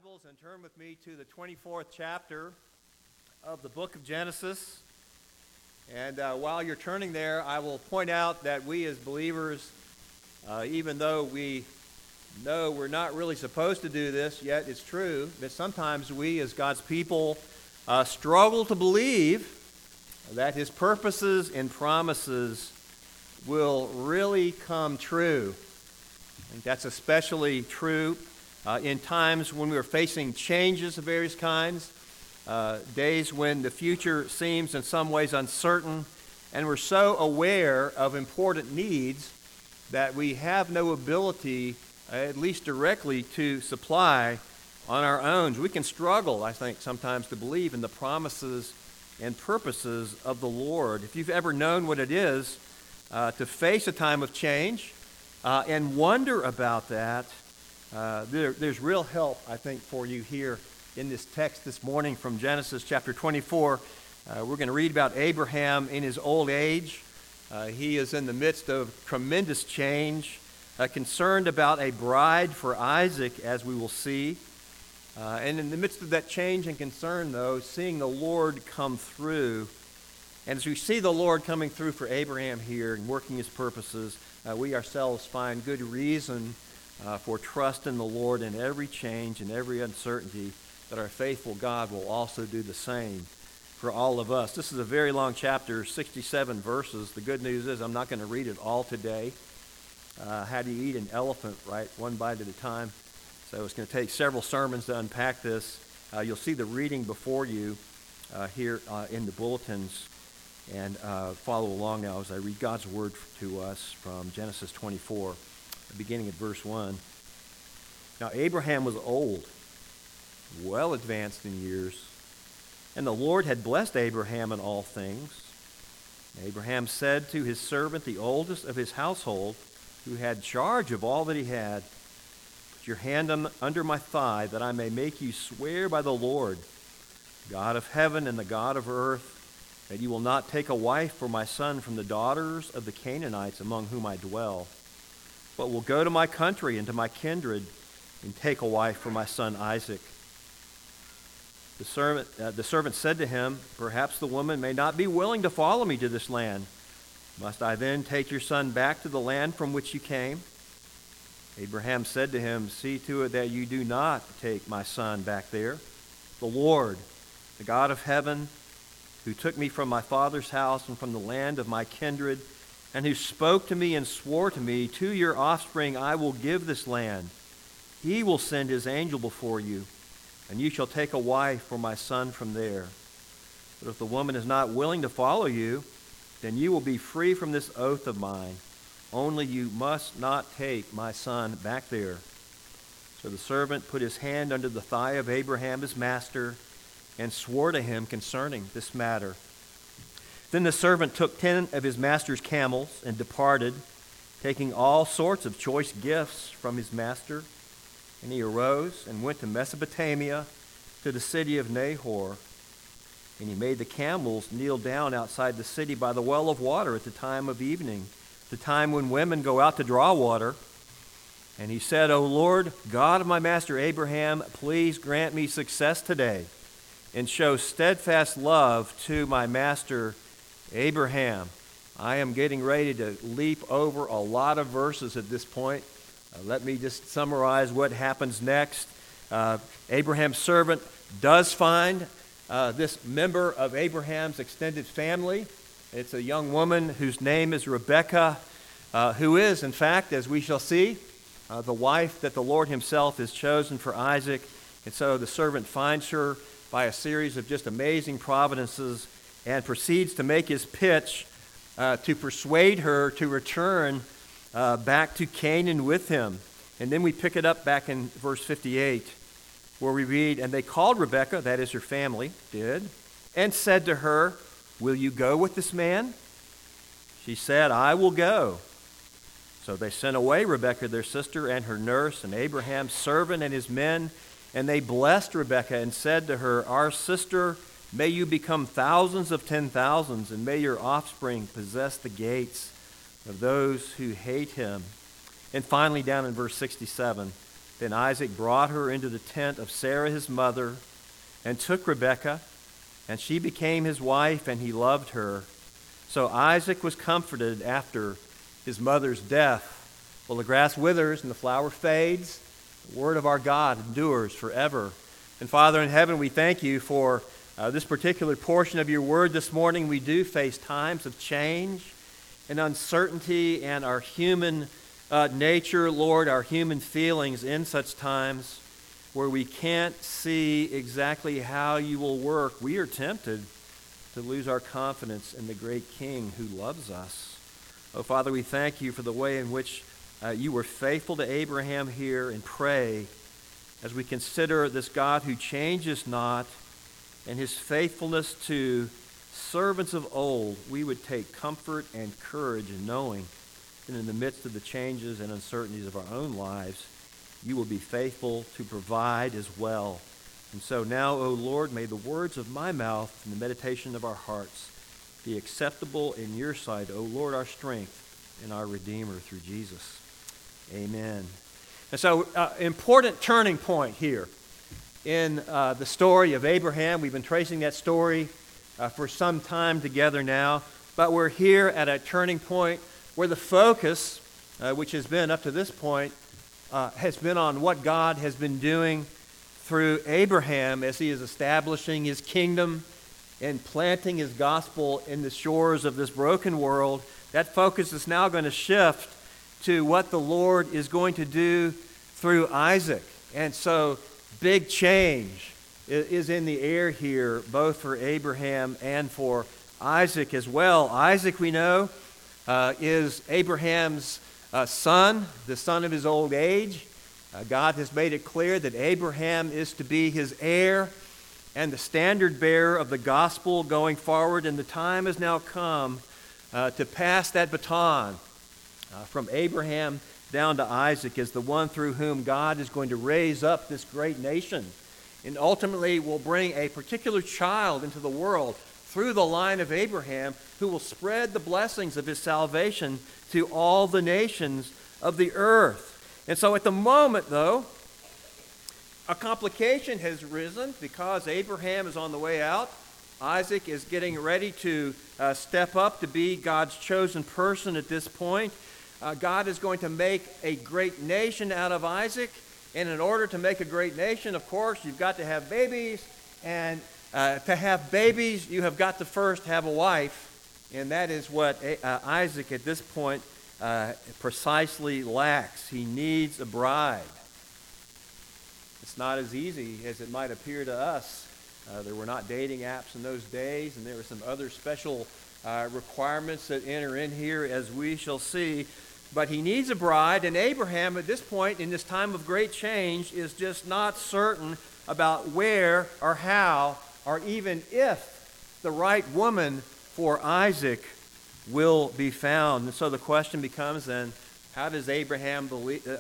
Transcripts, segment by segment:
Bibles and turn with me to the 24th chapter of the book of Genesis. And while you're turning there, I will point out that we as believers, even though we know we're not really supposed to do this, yet it's true that sometimes we as God's people struggle to believe that His purposes and promises will really come true. I think that's especially true in times when we are facing changes of various kinds, days when the future seems in some ways uncertain, and we're so aware of important needs that we have no ability, at least directly, to supply on our own. We can struggle, I think, sometimes to believe in the promises and purposes of the Lord. If you've ever known what it is to face a time of change and wonder about that, there's real help, I think, for you here in this text this morning from Genesis chapter 24. We're going to read about Abraham in his old age. He is in the midst of tremendous change, concerned about a bride for Isaac, as we will see. And in the midst of that change and concern, though, seeing the Lord come through. And as we see the Lord coming through for Abraham here and working His purposes, we ourselves find good reason for trust in the Lord in every change and every uncertainty, that our faithful God will also do the same for all of us. This is a very long chapter, 67 verses. The good news is I'm not going to read it all today. How do you eat an elephant, right? One bite at a time. So it's going to take several sermons to unpack this. You'll see the reading before you here in the bulletins, and follow along now as I read God's word to us from Genesis 24. Beginning at verse 1. Now Abraham was old, well advanced in years, and the Lord had blessed Abraham in all things. Abraham said to his servant, the oldest of his household, who had charge of all that he had, "Put your hand under my thigh, that I may make you swear by the Lord, God of heaven and the God of earth, that you will not take a wife for my son from the daughters of the Canaanites among whom I dwell, but will go to my country and to my kindred and take a wife for my son Isaac." The servant said to him, "Perhaps the woman may not be willing to follow me to this land. Must I then take your son back to the land from which you came?" Abraham said to him, "See to it that you do not take my son back there. The Lord, the God of heaven, who took me from my father's house and from the land of my kindred, and who spoke to me and swore to me, 'To your offspring I will give this land,' He will send His angel before you, and you shall take a wife for my son from there. But if the woman is not willing to follow you, then you will be free from this oath of mine. Only you must not take my son back there." So the servant put his hand under the thigh of Abraham his master and swore to him concerning this matter. Then the servant took 10 of his master's camels and departed, taking all sorts of choice gifts from his master. And he arose and went to Mesopotamia, to the city of Nahor. And he made the camels kneel down outside the city by the well of water at the time of evening, the time when women go out to draw water. And he said, "O Lord, God of my master Abraham, please grant me success today, and show steadfast love to my master Abraham." I am getting ready to leap over a lot of verses at this point. Let me just summarize what happens next. Abraham's servant does find this member of Abraham's extended family. It's a young woman whose name is Rebekah, who is, in fact, as we shall see, the wife that the Lord Himself has chosen for Isaac. And so the servant finds her by a series of just amazing providences and proceeds to make his pitch to persuade her to return back to Canaan with him. And then we pick it up back in verse 58, where we read, "And they called Rebekah," that is her family, did, "and said to her, 'Will you go with this man?' She said, 'I will go.' So they sent away Rebekah their sister and her nurse and Abraham's servant and his men, and they blessed Rebekah and said to her, 'Our sister, may you become thousands of 10,000s, and may your offspring possess the gates of those who hate him.'" And finally, down in verse 67, Then Isaac brought her into the tent of Sarah his mother and took Rebekah, and she became his wife, and he loved her. So Isaac was comforted after his mother's death. Well, the grass withers and the flower fades. The word of our God endures forever. And Father in heaven, we thank you for this particular portion of your word this morning. We do face times of change and uncertainty and our human nature, Lord, our human feelings in such times where we can't see exactly how you will work. We are tempted to lose our confidence in the great King who loves us. Oh, Father, we thank you for the way in which you were faithful to Abraham here, and pray as we consider this God who changes not and his faithfulness to servants of old, we would take comfort and courage in knowing that in the midst of the changes and uncertainties of our own lives, you will be faithful to provide as well. And so now, O Lord, may the words of my mouth and the meditation of our hearts be acceptable in your sight, O Lord, our strength and our Redeemer, through Jesus. Amen. And so, important turning point here in the story of Abraham. We've been tracing that story for some time together now, but we're here at a turning point where the focus, which has been up to this point, has been on what God has been doing through Abraham as he is establishing his kingdom and planting his gospel in the shores of this broken world. That focus is now going to shift to what the Lord is going to do through Isaac. And so big change is in the air here, both for Abraham and for Isaac as well. Isaac, we know, is Abraham's son, the son of his old age. God has made it clear that Abraham is to be his heir and the standard bearer of the gospel going forward, and the time has now come to pass that baton from Abraham down to Isaac as the one through whom God is going to raise up this great nation, and ultimately will bring a particular child into the world through the line of Abraham, who will spread the blessings of his salvation to all the nations of the earth. And so at the moment, though, a complication has risen because Abraham is on the way out. Isaac is getting ready to step up to be God's chosen person at this point. God is going to make a great nation out of Isaac. And in order to make a great nation, of course, you've got to have babies. And to have babies, you have got to first have a wife. And that is what Isaac at this point precisely lacks. He needs a bride. It's not as easy as it might appear to us. There were not dating apps in those days, and there were some other special requirements that enter in here, as we shall see. But he needs a bride, and Abraham at this point in this time of great change is just not certain about where or how or even if the right woman for Isaac will be found. And so the question becomes then, how does Abraham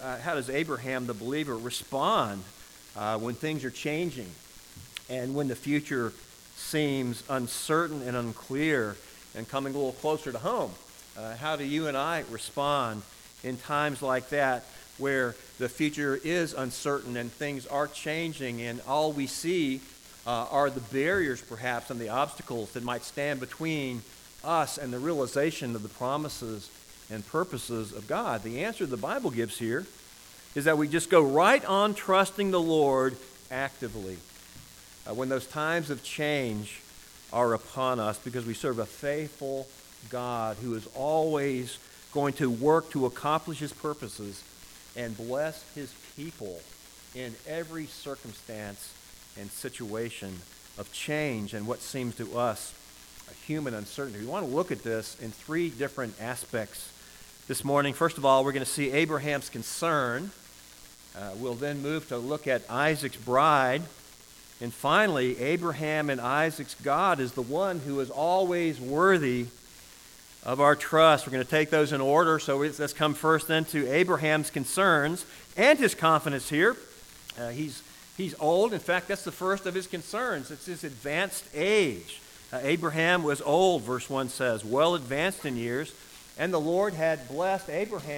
the believer respond when things are changing and when the future seems uncertain and unclear and coming a little closer to home? How do you and I respond in times like that where the future is uncertain and things are changing and all we see are the barriers perhaps and the obstacles that might stand between us and the realization of the promises and purposes of God? The answer the Bible gives here is that we just go right on trusting the Lord actively when those times of change are upon us, because we serve a faithful God who is always going to work to accomplish his purposes and bless his people in every circumstance and situation of change and what seems to us a human uncertainty. We want to look at this in three different aspects this morning. First of all, we're going to see Abraham's concern. We'll then move to look at Isaac's bride. And finally, Abraham and Isaac's God is the one who is always worthy of our trust. We're going to take those in order. So let's come first then to Abraham's concerns and his confidence here. He's old. In fact, that's the first of his concerns. It's his advanced age. Abraham was old, verse 1 says, well advanced in years. And the Lord had blessed Abraham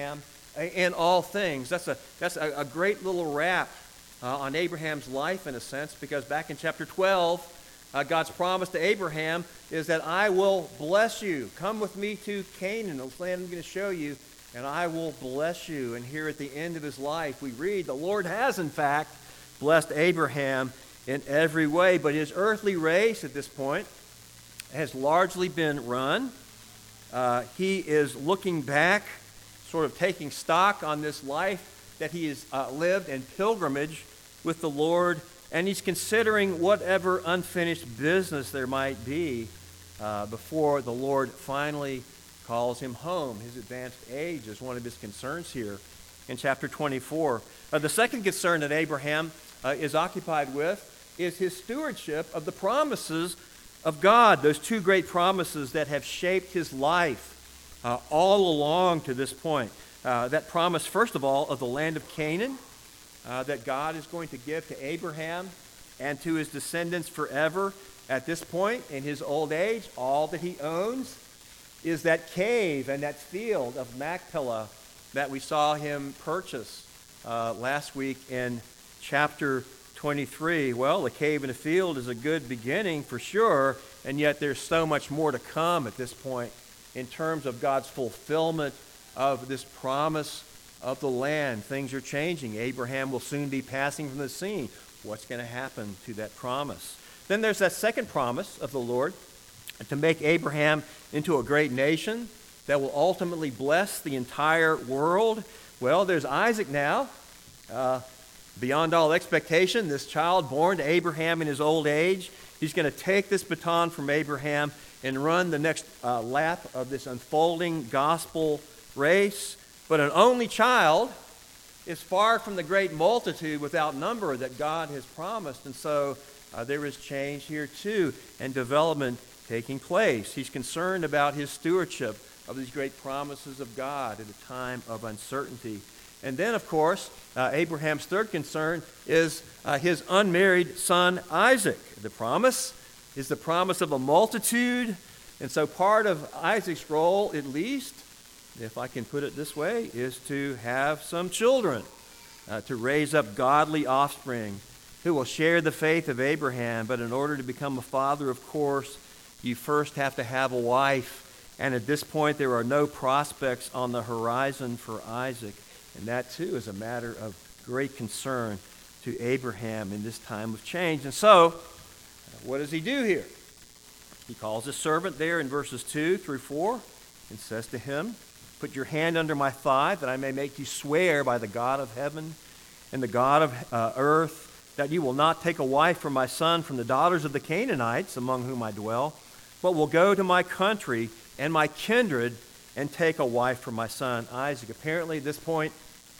in all things. That's a great little wrap on Abraham's life in a sense, because back in chapter 12, God's promise to Abraham is that I will bless you. Come with me to Canaan, the land I'm going to show you, and I will bless you. And here at the end of his life, we read the Lord has, in fact, blessed Abraham in every way. But his earthly race at this point has largely been run. He is looking back, sort of taking stock on this life that he has lived in pilgrimage with the Lord, and he's considering whatever unfinished business there might be before the Lord finally calls him home. His advanced age is one of his concerns here in chapter 24. The second concern that Abraham is occupied with is his stewardship of the promises of God, those two great promises that have shaped his life all along to this point. That promise, first of all, of the land of Canaan, that God is going to give to Abraham and to his descendants forever. At this point, in his old age, all that he owns is that cave and that field of Machpelah that we saw him purchase last week in chapter 23. Well, the cave and the field is a good beginning for sure, and yet there's so much more to come at this point in terms of God's fulfillment of this promise of the land. Things are changing. Abraham will soon be passing from the scene. What's going to happen to that promise? Then there's that second promise of the Lord to make Abraham into a great nation that will ultimately bless the entire world. Well, there's Isaac now. Beyond all expectation, this child born to Abraham in his old age, he's going to take this baton from Abraham and run the next lap of this unfolding gospel race. But an only child is far from the great multitude without number that God has promised. And so there is change here too, and development taking place. He's concerned about his stewardship of these great promises of God at a time of uncertainty. And then, of course, Abraham's third concern is his unmarried son Isaac. The promise is the promise of a multitude. And so part of Isaac's role, at least, if I can put it this way, is to have some children, to raise up godly offspring who will share the faith of Abraham. But in order to become a father, of course, you first have to have a wife. And at this point, there are no prospects on the horizon for Isaac. And that, too, is a matter of great concern to Abraham in this time of change. And so, what does he do here? He calls his servant there in verses 2 through 4 and says to him, "Put your hand under my thigh, that I may make you swear by the God of heaven and the God of earth, that you will not take a wife for my son from the daughters of the Canaanites among whom I dwell, but will go to my country and my kindred and take a wife for my son Isaac." Apparently, at this point,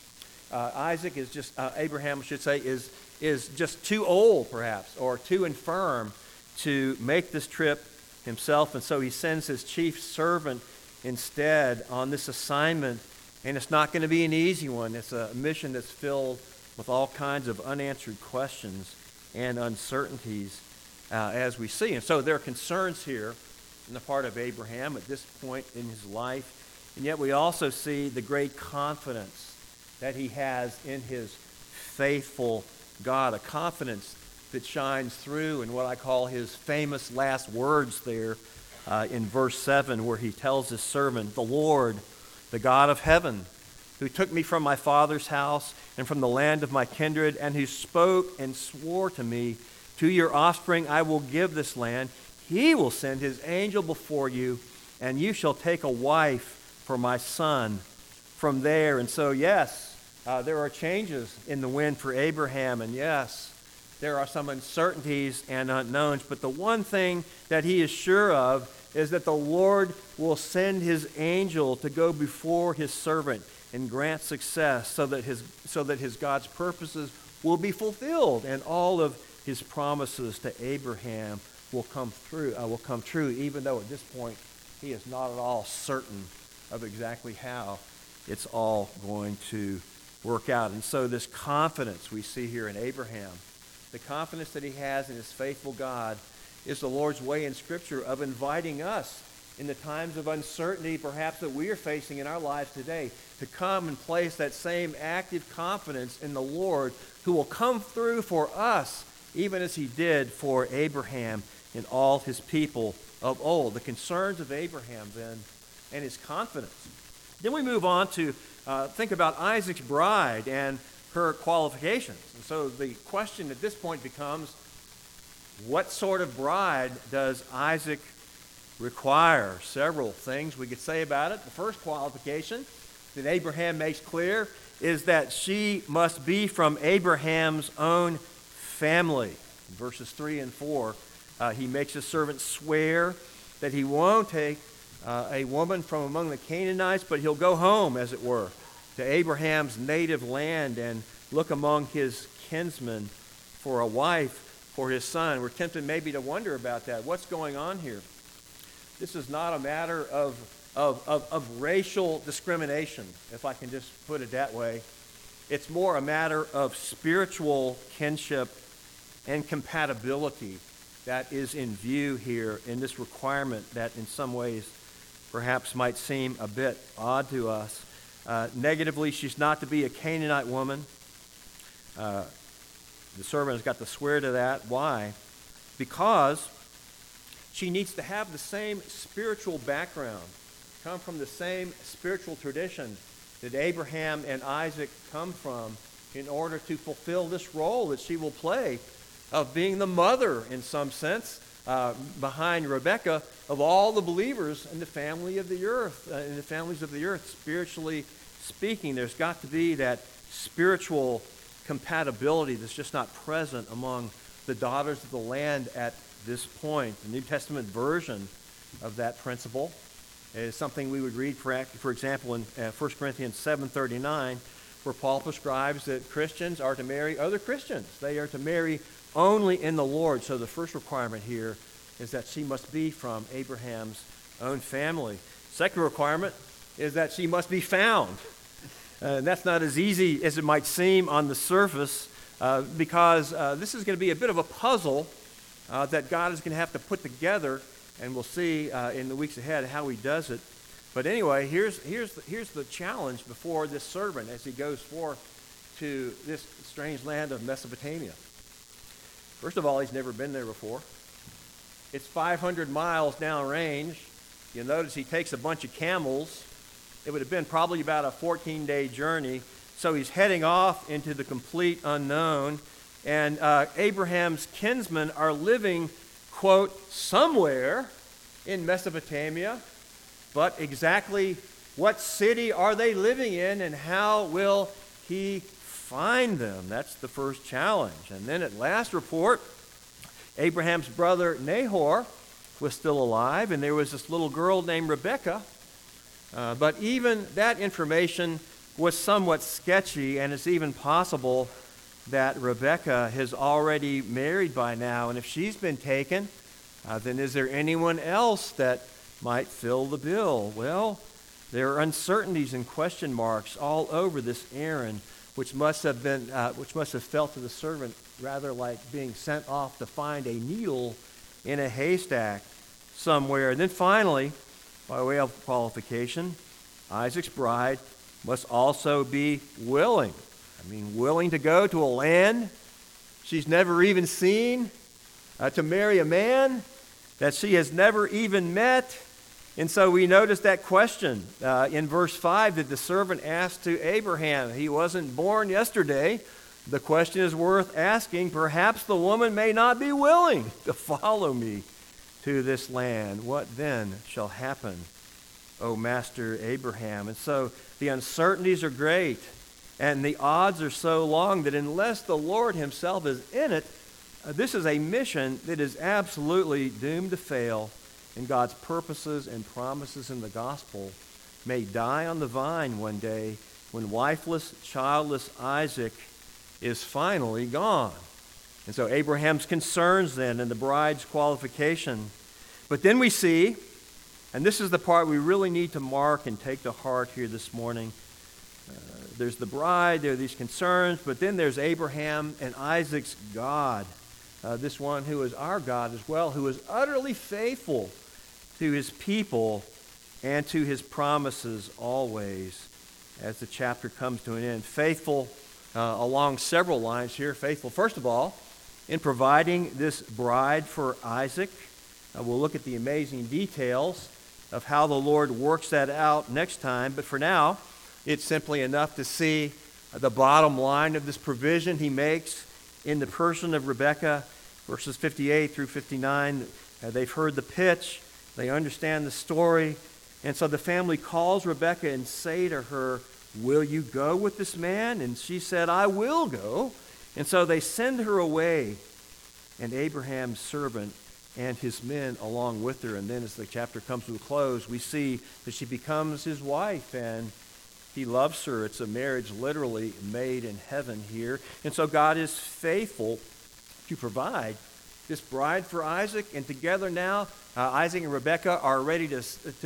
Isaac is just, Abraham, I should say, is just too old, perhaps, or too infirm to make this trip himself. And so he sends his chief servant instead on this assignment. And it's not going to be an easy one. It's a mission that's filled with all kinds of unanswered questions and uncertainties, as we see. And so there are concerns here on the part of Abraham at this point in his life. And yet we also see the great confidence that he has in his faithful God, a confidence that shines through in what I call his famous last words there in verse 7, where he tells his servant, "The Lord, the God of heaven, who took me from my father's house and from the land of my kindred, and who spoke and swore to me, to your offspring I will give this land. He will send his angel before you, and you shall take a wife for my son from there." And so, yes, there are changes in the wind for Abraham, and yes, there are some uncertainties and unknowns, but the one thing that he is sure of is that the Lord will send his angel to go before his servant and grant success so that his God's purposes will be fulfilled, and all of his promises to Abraham will come true, even though at this point he is not at all certain of exactly how it's all going to work out. And so this confidence we see here in Abraham, the confidence that he has in his faithful God, is the Lord's way in Scripture of inviting us in the times of uncertainty perhaps that we are facing in our lives today, to come and place that same active confidence in the Lord who will come through for us, even as he did for Abraham and all his people of old. The concerns of Abraham then and his confidence. Then we move on to think about Isaac's bride and her qualifications. And so the question at this point becomes, what sort of bride does Isaac require? Several things we could say about it. The first qualification that Abraham makes clear is that she must be from Abraham's own family. In verses 3 and 4, he makes his servant swear that he won't take a woman from among the Canaanites, but he'll go home, as it were, to Abraham's native land and look among his kinsmen for a wife for his son. We're tempted maybe to wonder about that. What's going on here? This is not a matter of racial discrimination, if I can just put it that way. It's more a matter of spiritual kinship and compatibility that is in view here in this requirement that in some ways perhaps might seem a bit odd to us. Negatively, she's not to be a Canaanite woman. The servant has got to swear to that. Why? Because she needs to have the same spiritual background, come from the same spiritual tradition that Abraham and Isaac come from in order to fulfill this role that she will play of being the mother, in some sense, behind Rebekah, of all the believers in the family of the earth, in the families of the earth, spiritually speaking. There's got to be that spiritual compatibility that's just not present among the daughters of the land at this point. The New Testament version of that principle is something we would read, for example, in 1 Corinthians 7:39, where Paul prescribes that Christians are to marry other Christians. They are to marry only in the Lord. So the first requirement here is that she must be from Abraham's own family. Second requirement is that she must be found. And that's not as easy as it might seem on the surface, because this is going to be a bit of a puzzle that God is going to have to put together, and we'll see in the weeks ahead how he does it. But anyway, here's the challenge before this servant as he goes forth to this strange land of Mesopotamia. First of all, he's never been there before. It's 500 miles downrange. You'll notice he takes a bunch of camels. It would have been probably about a 14-day journey. So he's heading off into the complete unknown. And Abraham's kinsmen are living, quote, somewhere in Mesopotamia. But exactly what city are they living in, and how will he find them? That's the first challenge. And then at last report, Abraham's brother Nahor was still alive, and there was this little girl named Rebekah. But even that information was somewhat sketchy, and it's even possible that Rebekah has already married by now. And if she's been taken, then is there anyone else that might fill the bill? Well, there are uncertainties and question marks all over this errand, which must have felt to the servant rather like being sent off to find a needle in a haystack somewhere. And then finally, by way of qualification, Isaac's bride must also be willing. Willing to go to a land she's never even seen, to marry a man that she has never even met. And so we notice that question in verse 5 that the servant asked to Abraham. He wasn't born yesterday. The question is worth asking. Perhaps the woman may not be willing to follow me to this land. What then shall happen, O Master Abraham? And so the uncertainties are great, and the odds are so long that unless the Lord himself is in it, this is a mission that is absolutely doomed to fail, and God's purposes and promises in the gospel may die on the vine one day when wifeless, childless Isaac is finally gone. And so Abraham's concerns then and the bride's qualification. But then we see, and this is the part we really need to mark and take to heart here this morning. There's the bride, there are these concerns, but then there's Abraham and Isaac's God. This one who is our God as well, who is utterly faithful to his people and to his promises always, as the chapter comes to an end. Faithful along several lines here. Faithful, first of all, in providing this bride for Isaac. We'll look at the amazing details of how the Lord works that out next time. But for now, it's simply enough to see the bottom line of this provision he makes in the person of Rebekah, verses 58 through 59. They've heard the pitch. They understand the story. And so the family calls Rebekah and say to her, "Will you go with this man?" And she said, "I will go." And so they send her away, and Abraham's servant and his men along with her. And then as the chapter comes to a close, we see that she becomes his wife, and he loves her. It's a marriage literally made in heaven here. And so God is faithful to provide this bride for Isaac. And together now, Isaac and Rebekah are ready to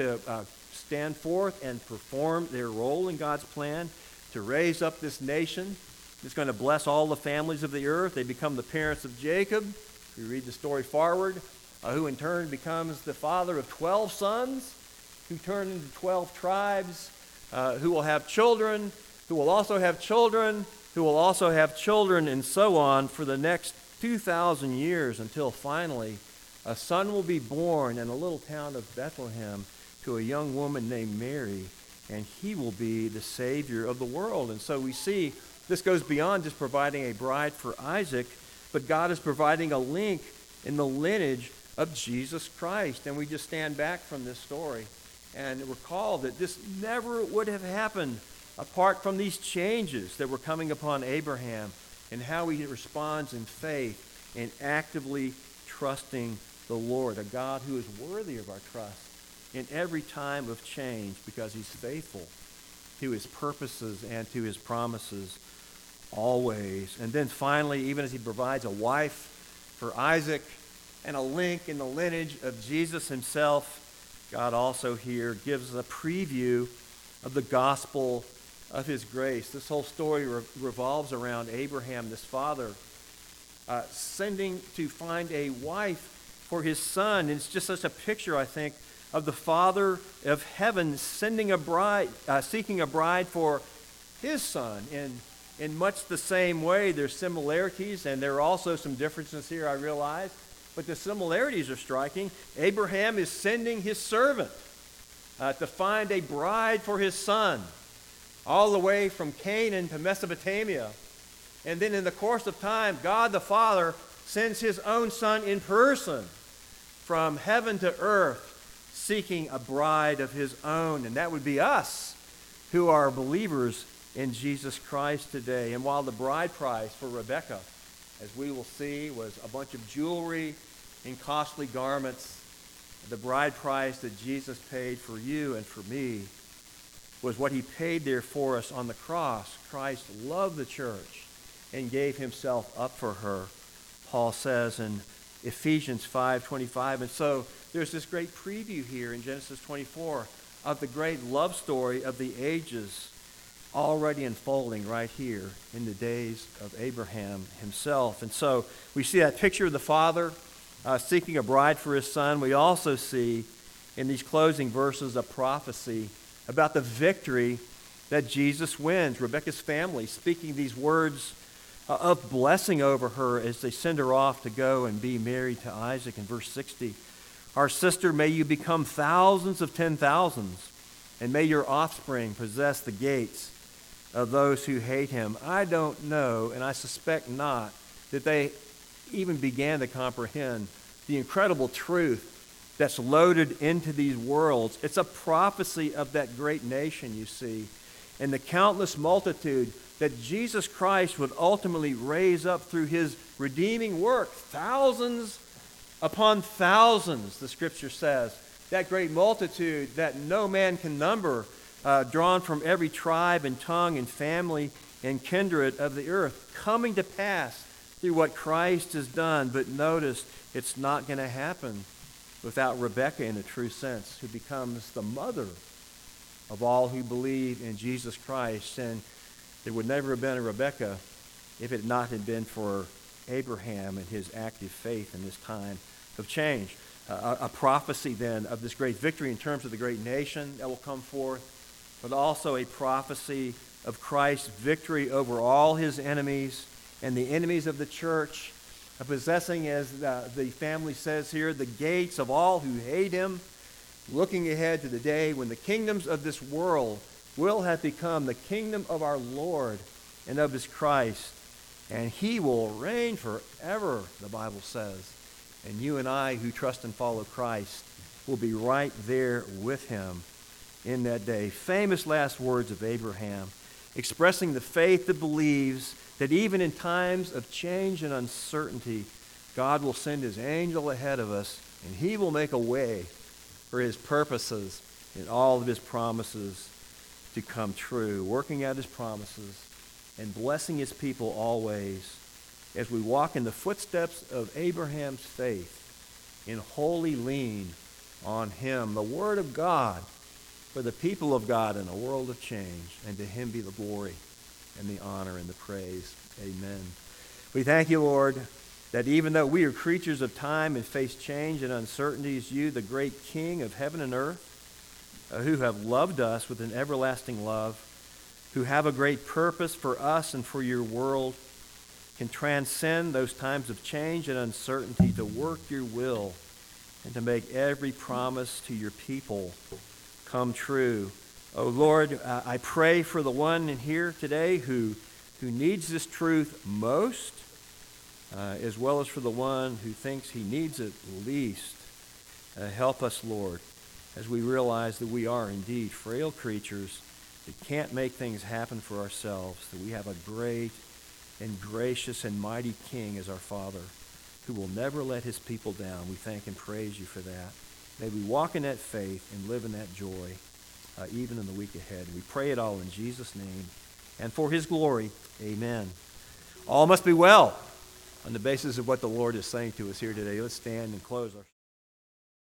stand forth and perform their role in God's plan to raise up this nation. It's going to bless all the families of the earth. They become the parents of Jacob. We read the story forward, who in turn becomes the father of 12 sons, who turn into 12 tribes, who will have children, who will also have children, who will also have children, and so on for the next 2,000 years until finally a son will be born in a little town of Bethlehem to a young woman named Mary, and he will be the Savior of the world. And so we see this goes beyond just providing a bride for Isaac, but God is providing a link in the lineage of Jesus Christ. And we just stand back from this story and recall that this never would have happened apart from these changes that were coming upon Abraham and how he responds in faith and actively trusting the Lord, a God who is worthy of our trust in every time of change because he's faithful to his purposes and to his promises always. And then finally, even as he provides a wife for Isaac and a link in the lineage of Jesus himself, God also here gives us a preview of the gospel of his grace. This whole story revolves around Abraham, this father, sending to find a wife for his son. And it's just such a picture, I think, of the Father of heaven sending a bride, seeking a bride for his son. In much the same way, there's similarities, and there are also some differences here, I realize. But the similarities are striking. Abraham is sending his servant to find a bride for his son, all the way from Canaan to Mesopotamia. And then in the course of time, God the Father sends his own son in person from heaven to earth, seeking a bride of his own. And that would be us who are believers in Jesus Christ today. And while the bride price for Rebekah, as we will see, was a bunch of jewelry and costly garments, the bride price that Jesus paid for you and for me was what he paid there for us on the cross. Christ loved the church and gave himself up for her, Paul says in Ephesians 5:25. And so there's this great preview here in Genesis 24 of the great love story of the ages already unfolding right here in the days of Abraham himself. And so we see that picture of the father seeking a bride for his son. We also see in these closing verses a prophecy about the victory that Jesus wins. Rebekah's family speaking these words of blessing over her as they send her off to go and be married to Isaac in verse 60. Our sister, may you become thousands of 10,000s, and may your offspring possess the gates of those who hate him. I don't know, and I suspect not, that they even began to comprehend the incredible truth that's loaded into these worlds. It's a prophecy of that great nation, you see, and the countless multitude that Jesus Christ would ultimately raise up through his redeeming work. Thousands upon thousands, the scripture says. That great multitude that no man can number, drawn from every tribe and tongue and family and kindred of the earth, coming to pass through what Christ has done. But notice, it's not going to happen without Rebekah in a true sense, who becomes the mother of all who believe in Jesus Christ. And there would never have been a Rebekah if it not had been for Abraham and his active faith in this time of change. a prophecy then of this great victory in terms of the great nation that will come forth, but also a prophecy of Christ's victory over all his enemies and the enemies of the church, possessing, as the family says here, the gates of all who hate him, looking ahead to the day when the kingdoms of this world will have become the kingdom of our Lord and of his Christ, and he will reign forever, the Bible says. And you and I who trust and follow Christ will be right there with him in that day. Famous last words of Abraham, expressing the faith that believes that even in times of change and uncertainty, God will send his angel ahead of us, and he will make a way for his purposes and all of his promises to come true, working out his promises and blessing his people always as we walk in the footsteps of Abraham's faith in holy lean on him, the Word of God, for the people of God in a world of change, and to him be the glory and the honor and the praise. Amen. We thank you, Lord, that even though we are creatures of time and face change and uncertainties, you, the great King of heaven and earth, who have loved us with an everlasting love, who have a great purpose for us and for your world, can transcend those times of change and uncertainty to work your will and to make every promise to your people come true. Oh, Lord, I pray for the one in here today who needs this truth most, as well as for the one who thinks he needs it least. Help us, Lord, as we realize that we are indeed frail creatures that can't make things happen for ourselves, that we have a great and gracious and mighty King as our Father who will never let his people down. We thank and praise you for that. May we walk in that faith and live in that joy even in the week ahead. We pray it all in Jesus' name and for his glory. Amen. All must be well on the basis of what the Lord is saying to us here today. Let's stand and close our